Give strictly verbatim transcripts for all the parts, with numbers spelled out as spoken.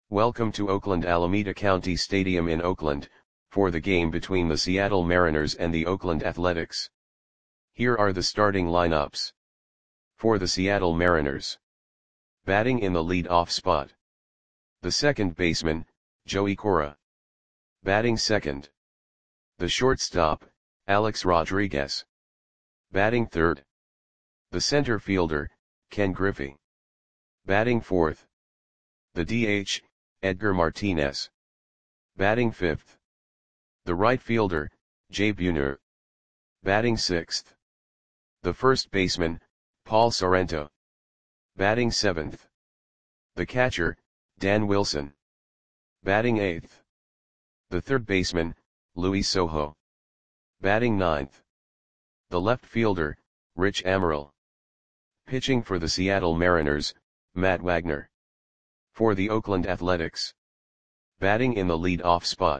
Welcome to Oakland Alameda County Stadium in Oakland, for the game between the Seattle Mariners and the Oakland Athletics. Here are the starting lineups. For the Seattle Mariners. Batting in the lead-off spot. The second baseman, Joey Cora. Batting second. The shortstop, Alex Rodriguez. Batting third. The center fielder, Ken Griffey. Batting fourth. The D H, Edgar Martinez. Batting fifth. The right fielder, Jay Buhner. Batting sixth. The first baseman, Paul Sorrento. Batting seventh. The catcher, Dan Wilson. Batting eighth. The third baseman, Luis Sojo. Batting ninth. The left fielder, Rich Amaral. Pitching for the Seattle Mariners, Matt Wagner. For the Oakland Athletics. Batting in the lead-off spot.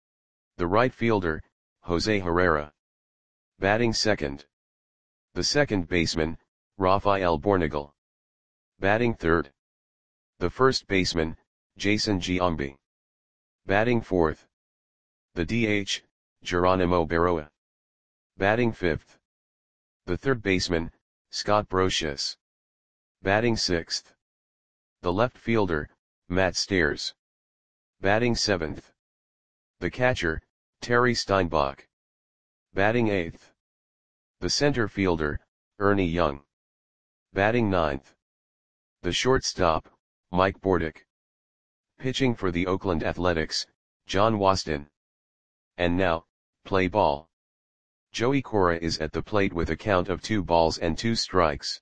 The right fielder, Jose Herrera. Batting second. The second baseman, Rafael Bornagel. Batting third. The first baseman, Jason Giambi. Batting fourth. The D H, Geronimo Berroa. Batting fifth. The third baseman, Scott Brosius. Batting sixth. The left fielder, Matt Stairs. Batting seventh. The catcher, Terry Steinbach. Batting eighth. The center fielder, Ernie Young. Batting ninth. The shortstop, Mike Bordick. Pitching for the Oakland Athletics, John Waston. And now, play ball. Joey Cora is at the plate with a count of two balls and two strikes.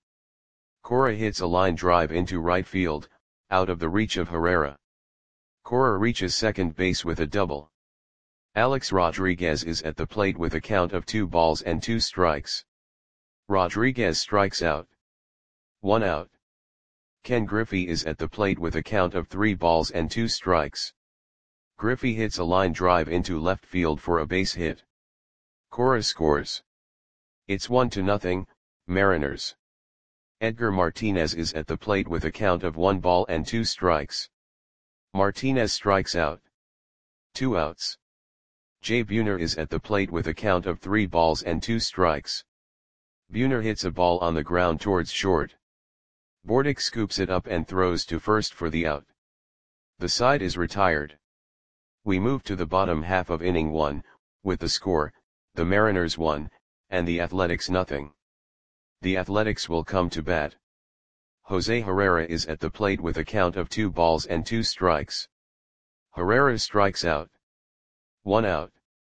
Cora hits a line drive into right field, out of the reach of Herrera. Cora reaches second base with a double. Alex Rodriguez is at the plate with a count of two balls and two strikes. Rodriguez strikes out. One out. Ken Griffey is at the plate with a count of three balls and two strikes. Griffey hits a line drive into left field for a base hit. Cora scores. It's one to nothing, Mariners. Edgar Martinez is at the plate with a count of one ball and two strikes. Martinez strikes out. Two outs. Jay Buhner is at the plate with a count of three balls and two strikes. Buhner hits a ball on the ground towards short. Bordick scoops it up and throws to first for the out. The side is retired. We move to the bottom half of inning one, with the score, the Mariners one, and the Athletics nothing. The Athletics will come to bat. Jose Herrera is at the plate with a count of two balls and two strikes. Herrera strikes out. One out.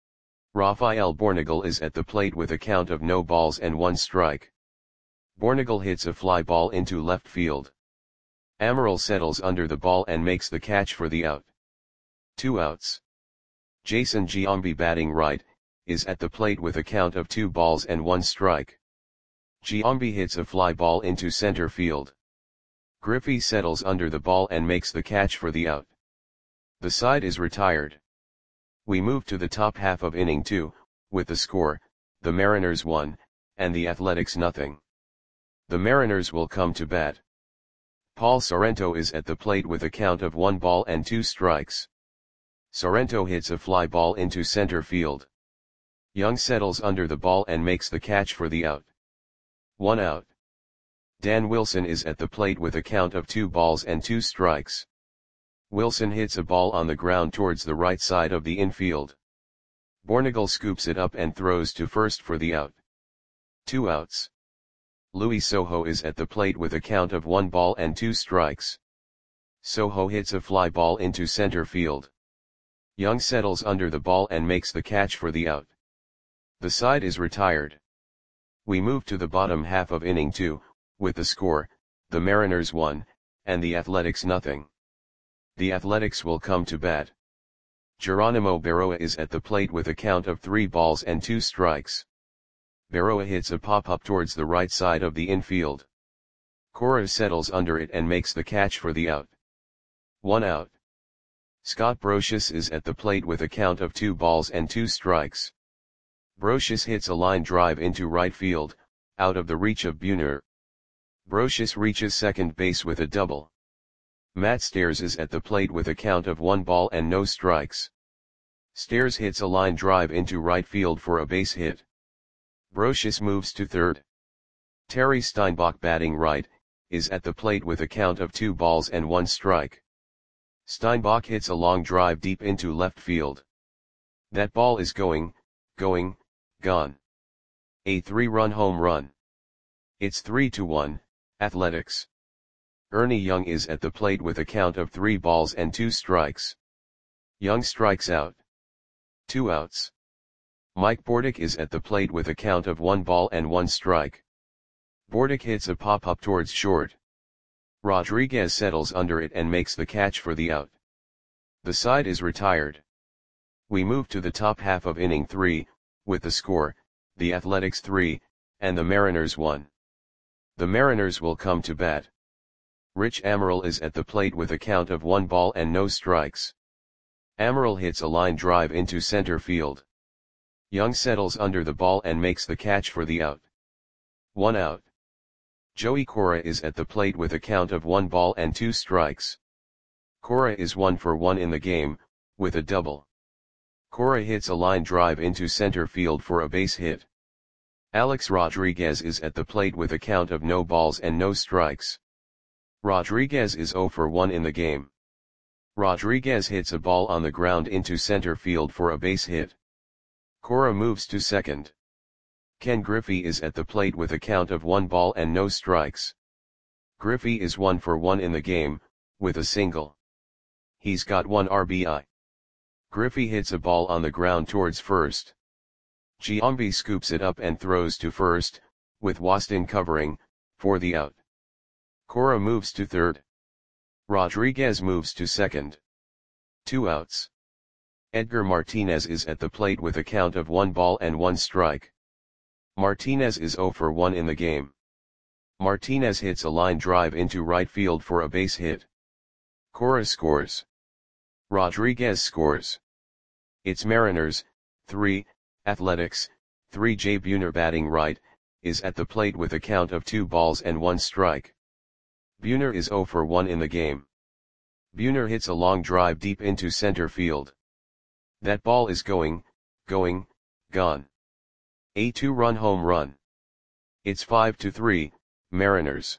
Rafael Bornagel is at the plate with a count of no balls and one strike. Bornagel hits a fly ball into left field. Amaral settles under the ball and makes the catch for the out. Two outs. Jason Giambi, batting right, is at the plate with a count of two balls and one strike. Giambi hits a fly ball into center field. Griffey settles under the ball and makes the catch for the out. The side is retired. We move to the top half of inning two, with the score, the Mariners one, and the Athletics nothing. The Mariners will come to bat. Paul Sorrento is at the plate with a count of one ball and two strikes. Sorrento hits a fly ball into center field. Young settles under the ball and makes the catch for the out. One out. Dan Wilson is at the plate with a count of two balls and two strikes. Wilson hits a ball on the ground towards the right side of the infield. Bornagel scoops it up and throws to first for the out. Two outs. Luis Sojo is at the plate with a count of one ball and two strikes. Sojo hits a fly ball into center field. Young settles under the ball and makes the catch for the out. The side is retired. We move to the bottom half of inning two, with the score, the Mariners one, and the Athletics nothing. The Athletics will come to bat. Geronimo Berroa is at the plate with a count of three balls and two strikes. Berroa hits a pop-up towards the right side of the infield. Cora settles under it and makes the catch for the out. One out. Scott Brosius is at the plate with a count of two balls and two strikes. Brosius hits a line drive into right field, out of the reach of Buhner. Brosius reaches second base with a double. Matt Stairs is at the plate with a count of one ball and no strikes. Stairs hits a line drive into right field for a base hit. Brocious moves to third. Terry Steinbach, batting right, is at the plate with a count of two balls and one strike. Steinbach hits a long drive deep into left field. That ball is going, going, gone. A three-run home run. It's three to one, Athletics. Ernie Young is at the plate with a count of three balls and two strikes. Young strikes out. Two outs. Mike Bordick is at the plate with a count of one ball and one strike. Bordick hits a pop-up towards short. Rodriguez settles under it and makes the catch for the out. The side is retired. We move to the top half of inning three, with the score, the Athletics three, and the Mariners one. The Mariners will come to bat. Rich Amaral is at the plate with a count of one ball and no strikes. Amaral hits a line drive into center field. Young settles under the ball and makes the catch for the out. One out. Joey Cora is at the plate with a count of one ball and two strikes. Cora is one for one in the game, with a double. Cora hits a line drive into center field for a base hit. Alex Rodriguez is at the plate with a count of no balls and no strikes. Rodriguez is zero for one in the game. Rodriguez hits a ball on the ground into center field for a base hit. Cora moves to second. Ken Griffey is at the plate with a count of one ball and no strikes. Griffey is one for one in the game, with a single. He's got one R B I. Griffey hits a ball on the ground towards first. Giambi scoops it up and throws to first, with Waston covering, for the out. Cora moves to third. Rodriguez moves to second. Two outs. Edgar Martinez is at the plate with a count of one ball and one strike. Martinez is zero for one in the game. Martinez hits a line drive into right field for a base hit. Cora scores. Rodriguez scores. It's Mariners, three, Athletics, three. Jay Buhner, batting right, is at the plate with a count of two balls and one strike. Buhner is zero for one in the game. Buhner hits a long drive deep into center field. That ball is going, going, gone. A two-run home run. It's five to three, Mariners.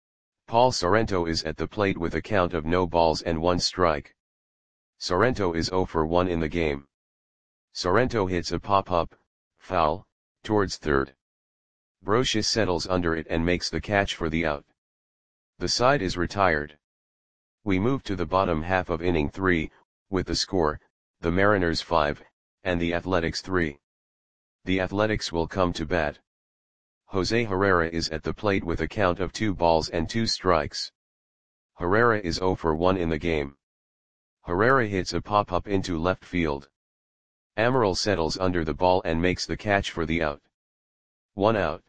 Paul Sorrento is at the plate with a count of no balls and one strike. Sorrento is zero for one in the game. Sorrento hits a pop-up, foul, towards third. Brocious settles under it and makes the catch for the out. The side is retired. We move to the bottom half of inning three, with the score, the Mariners five, and the Athletics three. The Athletics will come to bat. Jose Herrera is at the plate with a count of two balls and two strikes. Herrera is zero for one in the game. Herrera hits a pop-up into left field. Amaral settles under the ball and makes the catch for the out. One out.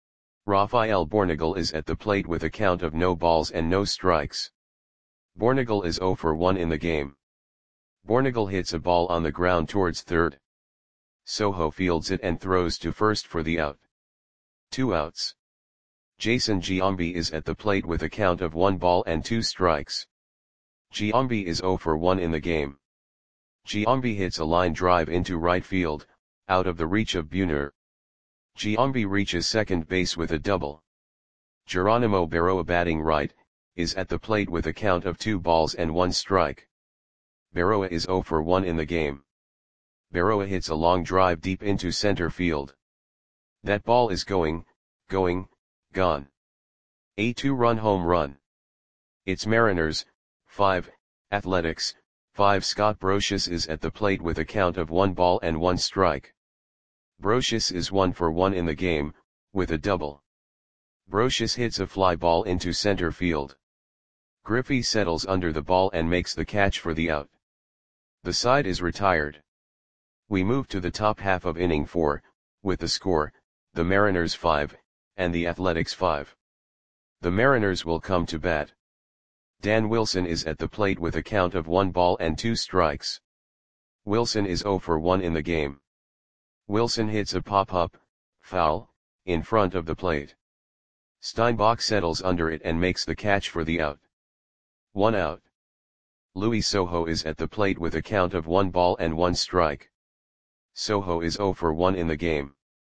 Rafael Bornagel is at the plate with a count of no balls and no strikes. Bornagel is zero for one in the game. Bornagel hits a ball on the ground towards third. Soho fields it and throws to first for the out. Two outs. Jason Giambi is at the plate with a count of one ball and two strikes. Giambi is zero for one in the game. Giambi hits a line drive into right field, out of the reach of Buhner. Giambi reaches second base with a double. Geronimo Berroa, batting right, is at the plate with a count of two balls and one strike. Berroa is zero for one in the game. Berroa hits a long drive deep into center field. That ball is going, going, gone. A two-run home run. It's Mariners, five, Athletics, five. Scott Brocious is at the plate with a count of one ball and one strike. Brocious is one for one in the game, with a double. Brocious hits a fly ball into center field. Griffey settles under the ball and makes the catch for the out. The side is retired. We move to the top half of inning four, with the score, the Mariners five, and the Athletics five. The Mariners will come to bat. Dan Wilson is at the plate with a count of one ball and two strikes. Wilson is zero for one in the game. Wilson hits a pop-up, foul, in front of the plate. Steinbach settles under it and makes the catch for the out. One out. Louis Soho is at the plate with a count of one ball and one strike. Soho is zero for one in the game.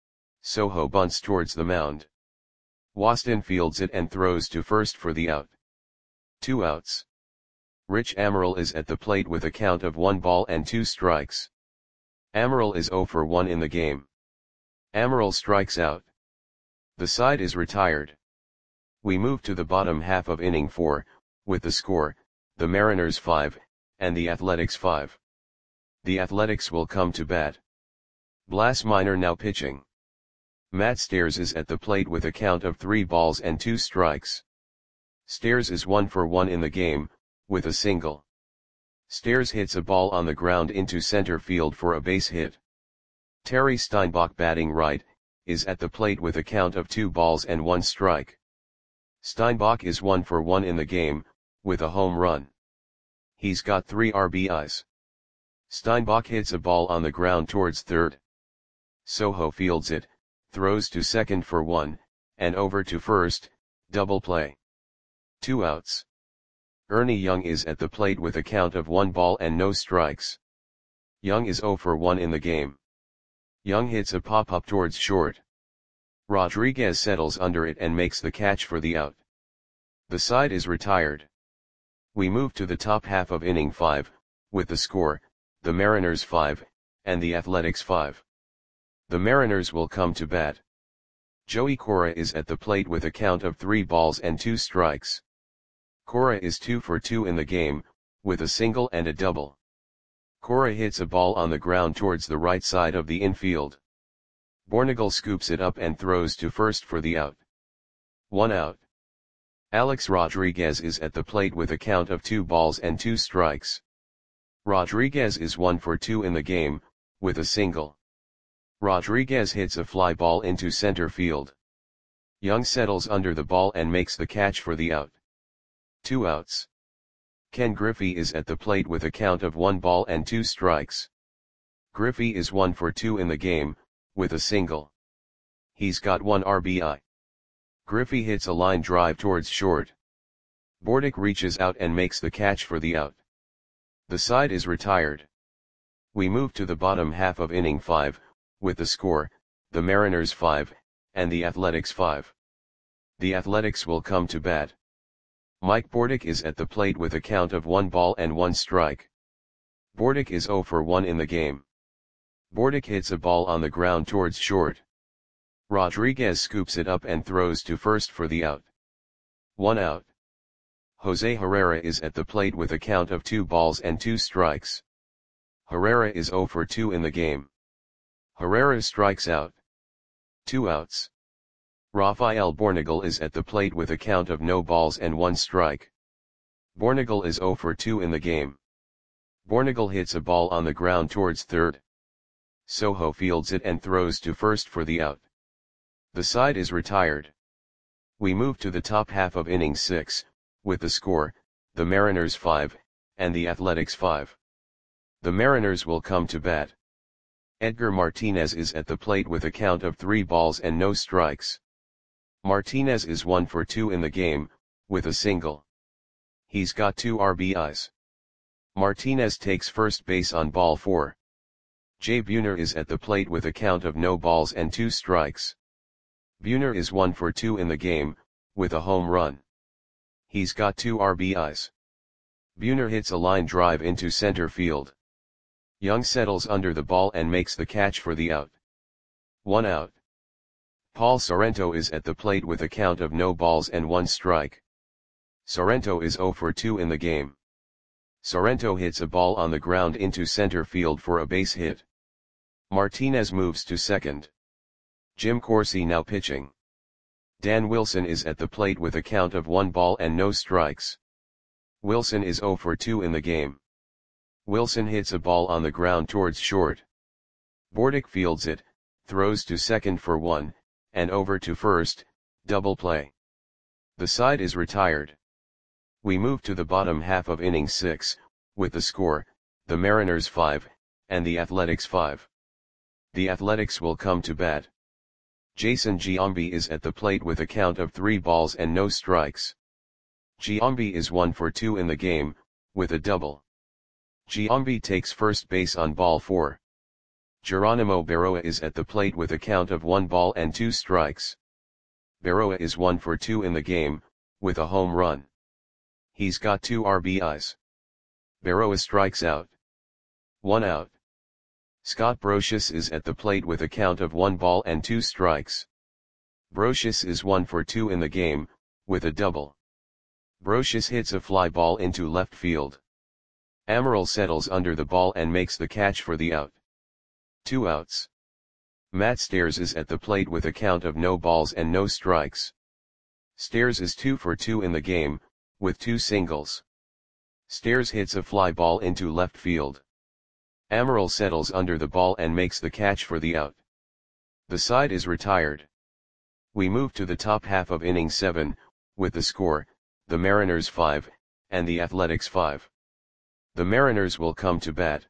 Soho bunts towards the mound. Waston fields it and throws to first for the out. Two outs. Rich Amaral is at the plate with a count of one ball and two strikes. Amaral is zero for one in the game. Amaral strikes out. The side is retired. We move to the bottom half of inning four, with the score, the Mariners five, and the Athletics five. The Athletics will come to bat. Blas Minor now pitching. Matt Stairs is at the plate with a count of three balls and two strikes. Stairs is one for one in the game, with a single. Stairs hits a ball on the ground into center field for a base hit. Terry Steinbach batting right, is at the plate with a count of two balls and one strike. Steinbach is one for one in the game, with a home run. He's got three R B Is. Steinbach hits a ball on the ground towards third. Soho fields it, throws to second for one, and over to first, double play. Two outs. Ernie Young is at the plate with a count of one ball and no strikes. Young is zero for one in the game. Young hits a pop-up towards short. Rodriguez settles under it and makes the catch for the out. The side is retired. We move to the top half of inning five, with the score, the Mariners five, and the Athletics five. The Mariners will come to bat. Joey Cora is at the plate with a count of three balls and two strikes. Cora is two for two in the game, with a single and a double. Cora hits a ball on the ground towards the right side of the infield. Bornagel scoops it up and throws to first for the out. One out. Alex Rodriguez is at the plate with a count of two balls and two strikes. Rodriguez is one for two in the game, with a single. Rodriguez hits a fly ball into center field. Young settles under the ball and makes the catch for the out. Two outs. Ken Griffey is at the plate with a count of one ball and two strikes. Griffey is one for two in the game, with a single. He's got one R B I. Griffey hits a line drive towards short. Bordick reaches out and makes the catch for the out. The side is retired. We move to the bottom half of inning five, with the score, the Mariners five, and the Athletics five. The Athletics will come to bat. Mike Bordick is at the plate with a count of one ball and one strike. Bordick is zero for one in the game. Bordick hits a ball on the ground towards short. Rodriguez scoops it up and throws to first for the out. One out. Jose Herrera is at the plate with a count of two balls and two strikes. Herrera is zero for two in the game. Herrera strikes out. Two outs. Rafael Bornagel is at the plate with a count of no balls and one strike. Bornagel is zero for two in the game. Bornagel hits a ball on the ground towards third. Soho fields it and throws to first for the out. The side is retired. We move to the top half of inning six, with the score, the Mariners five, and the Athletics five. The Mariners will come to bat. Edgar Martinez is at the plate with a count of three balls and no strikes. Martinez is one for two in the game, with a single. He's got two R B Is. Martinez takes first base on ball four. Jay Buhner is at the plate with a count of no balls and two strikes. Buhner is one for two in the game, with a home run. He's got two R B Is. Buhner hits a line drive into center field. Young settles under the ball and makes the catch for the out. One out. Paul Sorrento is at the plate with a count of no balls and one strike. Sorrento is zero for two in the game. Sorrento hits a ball on the ground into center field for a base hit. Martinez moves to second. Jim Corsi now pitching. Dan Wilson is at the plate with a count of one ball and no strikes. Wilson is zero for two in the game. Wilson hits a ball on the ground towards short. Bordick fields it, throws to second for one, and over to first, double play. The side is retired. We move to the bottom half of inning six, with the score, the Mariners five, and the Athletics five. The Athletics will come to bat. Jason Giambi is at the plate with a count of three balls and no strikes. Giambi is one for two in the game, with a double. Giambi takes first base on ball four. Geronimo Berroa is at the plate with a count of one ball and two strikes. Berroa is one for two in the game, with a home run. He's got two R B Is. Berroa strikes out. One out. Scott Brosius is at the plate with a count of one ball and two strikes. Brosius is one for two in the game, with a double. Brosius hits a fly ball into left field. Amaral settles under the ball and makes the catch for the out. Two outs. Matt Stairs is at the plate with a count of no balls and no strikes. Stairs is two for two in the game, with two singles. Stairs hits a fly ball into left field. Amaral settles under the ball and makes the catch for the out. The side is retired. We move to the top half of inning seven, with the score, the Mariners five, and the Athletics five. The Mariners will come to bat.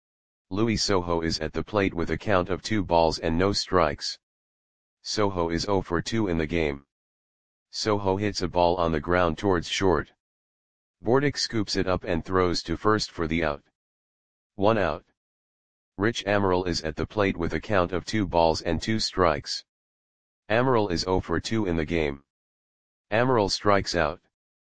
Luis Sojo is at the plate with a count of two balls and no strikes. Sojo is zero for two in the game. Sojo hits a ball on the ground towards short. Bordick scoops it up and throws to first for the out. One out. Rich Amaral is at the plate with a count of two balls and two strikes. Amaral is zero for two in the game. Amaral strikes out.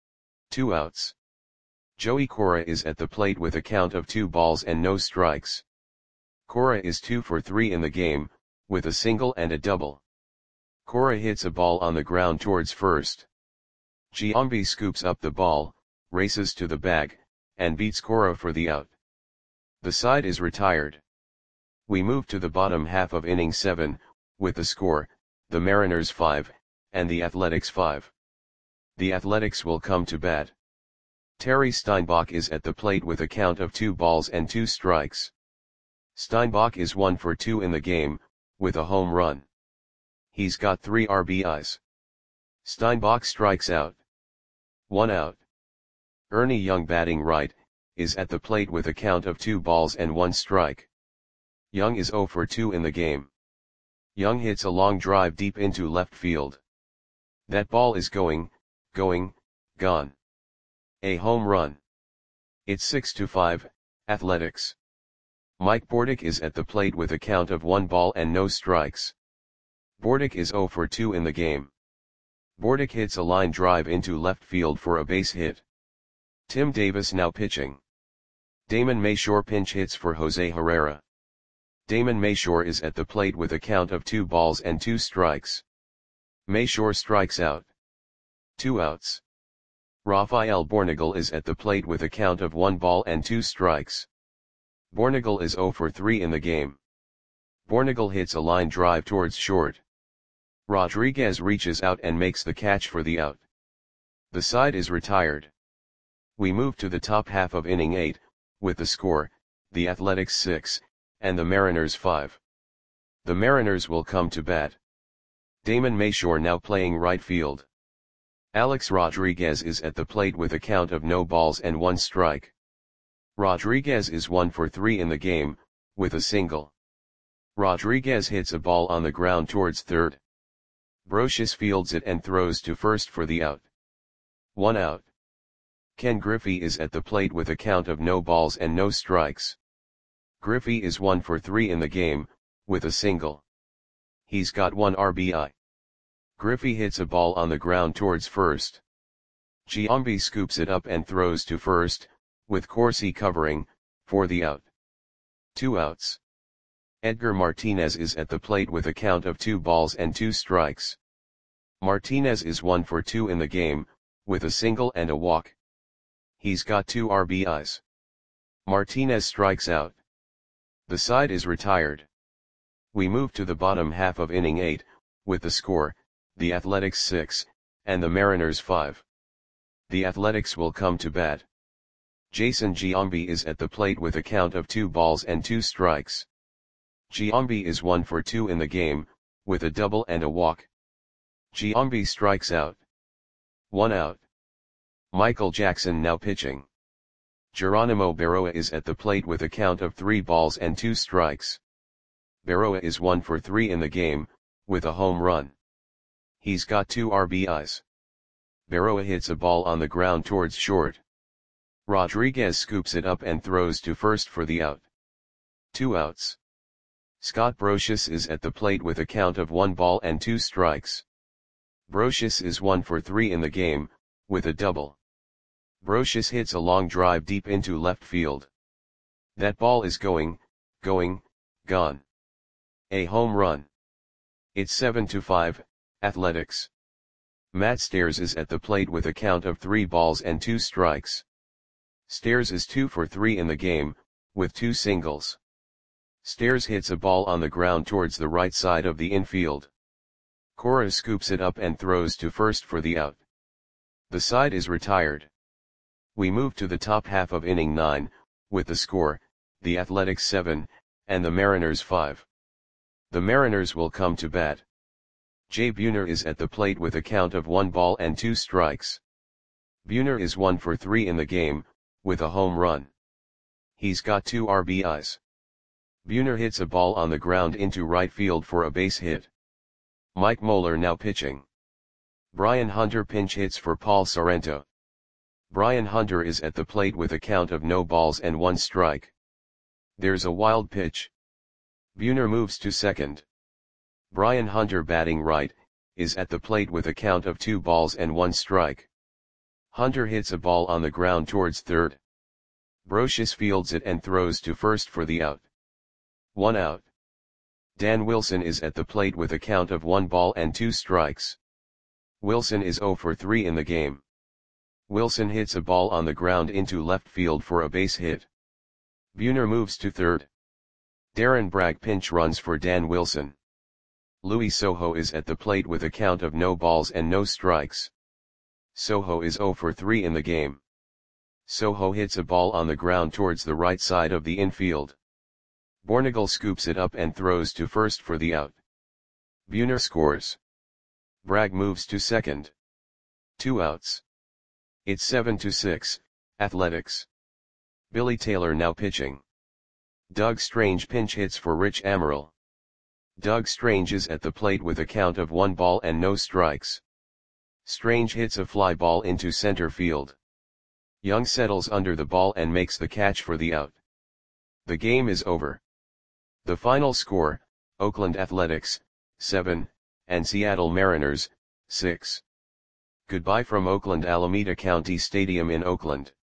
Two outs. Joey Cora is at the plate with a count of two balls and no strikes. Cora is two for three in the game, with a single and a double. Cora hits a ball on the ground towards first. Giambi scoops up the ball, races to the bag, and beats Cora for the out. The side is retired. We move to the bottom half of inning seven, with the score, the Mariners five, and the Athletics five. The Athletics will come to bat. Terry Steinbach is at the plate with a count of two balls and two strikes. Steinbach is one for two in the game, with a home run. He's got three R B Is. Steinbach strikes out. One out. Ernie Young, batting right, is at the plate with a count of two balls and one strike. Young is zero for two in the game. Young hits a long drive deep into left field. That ball is going, going, gone. A home run. It's six to five, Athletics. Mike Bordick is at the plate with a count of one ball and no strikes. Bordick is zero for two in the game. Bordick hits a line drive into left field for a base hit. Tim Davis now pitching. Damon Mayshore pinch hits for Jose Herrera. Damon Mayshore is at the plate with a count of two balls and two strikes. Mayshore strikes out. Two outs. Rafael Bornagel is at the plate with a count of one ball and two strikes. Bornagel is zero for three in the game. Bornagel hits a line drive towards short. Rodriguez reaches out and makes the catch for the out. The side is retired. We move to the top half of inning eight, with the score, the Athletics six, and the Mariners five. The Mariners will come to bat. Damon Mayshore now playing right field. Alex Rodriguez is at the plate with a count of no balls and one strike. Rodriguez is one for three in the game, with a single. Rodriguez hits a ball on the ground towards third. Brosius fields it and throws to first for the out. One out. Ken Griffey is at the plate with a count of no balls and no strikes. Griffey is one for three in the game, with a single. He's got one R B I. Griffey hits a ball on the ground towards first. Giambi scoops it up and throws to first, with Corsi covering, for the out. Two outs. Edgar Martinez is at the plate with a count of two balls and two strikes. Martinez is one for two in the game, with a single and a walk. He's got two R B Is. Martinez strikes out. The side is retired. We move to the bottom half of inning eight, with the score, the Athletics six, and the Mariners five. The Athletics will come to bat. Jason Giambi is at the plate with a count of two balls and two strikes. Giambi is one for two in the game, with a double and a walk. Giambi strikes out. One out. Michael Jackson now pitching. Geronimo Berroa is at the plate with a count of three balls and two strikes. Berroa is one for three in the game, with a home run. He's got two R B Is. Berroa hits a ball on the ground towards short. Rodriguez scoops it up and throws to first for the out. Two outs. Scott Brocious is at the plate with a count of one ball and two strikes. Brocious is one for three in the game, with a double. Brocious hits a long drive deep into left field. That ball is going, going, gone. A home run. It's seven to five, Athletics. Matt Stairs is at the plate with a count of three balls and two strikes. Stairs is two for three in the game, with two singles. Stairs hits a ball on the ground towards the right side of the infield. Cora scoops it up and throws to first for the out. The side is retired. We move to the top half of inning nine, with the score, the Athletics seven, and the Mariners five. The Mariners will come to bat. Jay Buhner is at the plate with a count of one ball and two strikes. Buhner is one for three in the game, with a home run. He's got two R B Is. Buhner hits a ball on the ground into right field for a base hit. Mike Moeller now pitching. Brian Hunter pinch hits for Paul Sorrento. Brian Hunter is at the plate with a count of no balls and one strike. There's a wild pitch. Buhner moves to second. Brian Hunter, batting right, is at the plate with a count of two balls and one strike. Hunter hits a ball on the ground towards third. Brocious fields it and throws to first for the out. One out. Dan Wilson is at the plate with a count of one ball and two strikes. Wilson is zero for three in the game. Wilson hits a ball on the ground into left field for a base hit. Buhner moves to third. Darren Bragg pinch runs for Dan Wilson. Louis Soho is at the plate with a count of no balls and no strikes. Soho is zero for three in the game. Soho hits a ball on the ground towards the right side of the infield. Bornagel scoops it up and throws to first for the out. Buhner scores. Bragg moves to second. Two outs. It's seven to six, Athletics. Billy Taylor now pitching. Doug Strange pinch hits for Rich Amaral. Doug Strange is at the plate with a count of one ball and no strikes. Strange hits a fly ball into center field. Young settles under the ball and makes the catch for the out. The game is over. The final score, Oakland Athletics, seven, and Seattle Mariners, six. Goodbye from Oakland Alameda County Stadium in Oakland.